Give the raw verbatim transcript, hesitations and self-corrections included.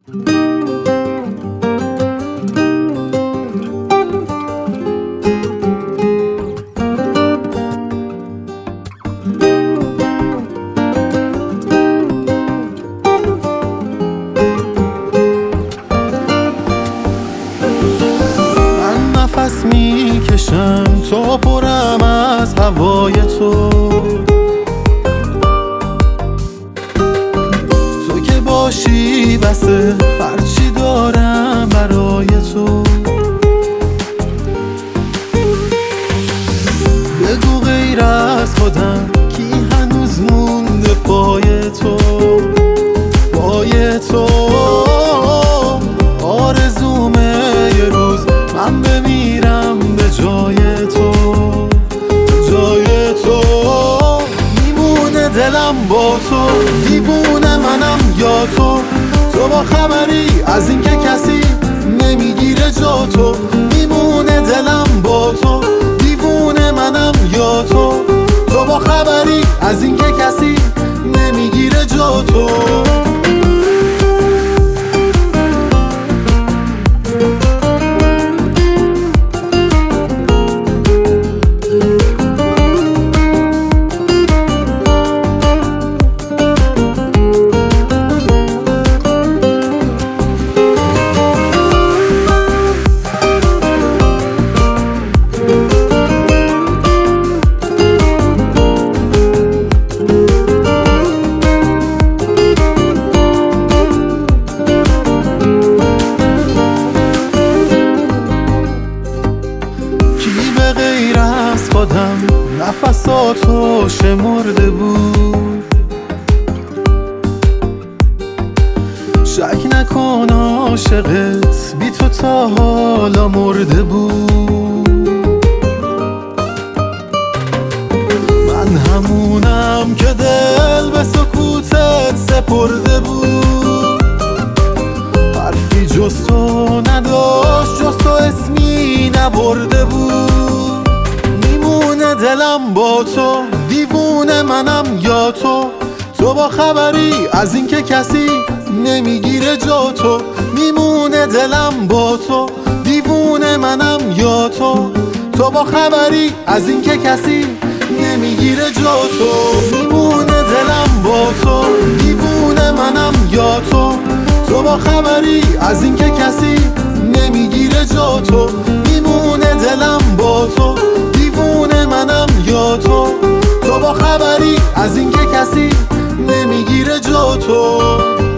من نفس میکشم تا پرم از هوای تو، تو که باشی بسه هرچی دارم برای تو. بگو غیر از خودم کی هنوز مونده پای تو، پای تو. آرزومه یه روز من بمیرم به جای تو، جای تو. میمونه دلم با تو، دیوونه منم یا تو. تو با خبری از اینکه کسی نمیگیره جا تو. میمونه دلم با تو، دیوونه منم یا تو. تو با خبری از اینکه کسی نمیگیره جا تو. خودم نفساتو شمرده بود، شک نکن عاشقت بی تو تا حالا مرده بود. من همونم که دل به سکوتت سپرده بود، حرفی جز تو نداشت، جز تو اسمی نبرده بود. دلم با تو، دیوونه منم یا تو. تو با خبری از اینکه کسی نمیگیره جا تو. میمونه دلم با تو، دیوونه منم یا تو. تو با خبری از اینکه کسی نمیگیره جا تو. میمونه دلم با تو، دیوونه منم یا تو. تو با خبری از اینکه کسی نمیگیره جا تو. میمونه دلم با تو، دیوونه منم یا تو. تو با خبری از اینکه کسی نمیگیره جا تو.